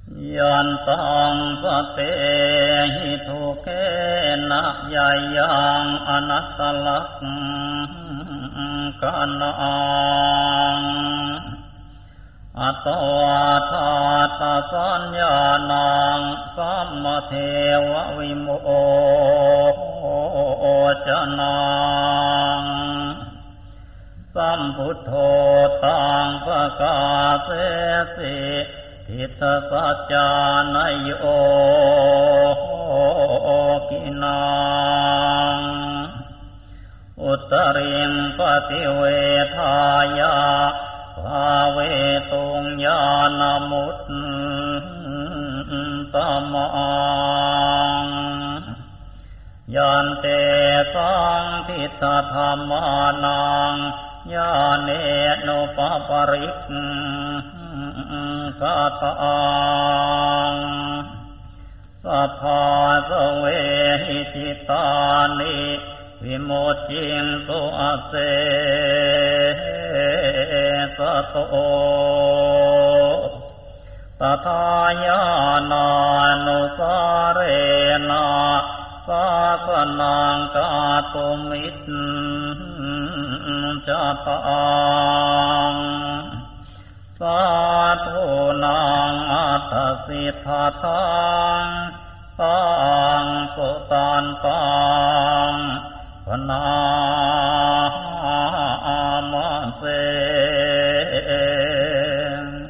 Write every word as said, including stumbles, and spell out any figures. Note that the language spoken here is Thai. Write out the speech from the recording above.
ยันตังปเตหิทุเกนะยายังอนัตตลักกานังอัตวาทาตสัญญานังสัมมเทววิโมจนังสัมพุทโธตังปะกาเสสิทิฏฐสัจจานโยกินังอุตริมปฏิเวทายาภาเวตุงญาณมุตตมังยันเตสังทิฏฐธรรมานังญาเนนุปปริกขตังสัพพะสเวหิจิตานิวิโมจจินตุอาเสสโตตถายานานุสาเรนะสาสนังกาตุมิตจตังสาธุนังอัตสิทธัตถังตังสุตันตังพนา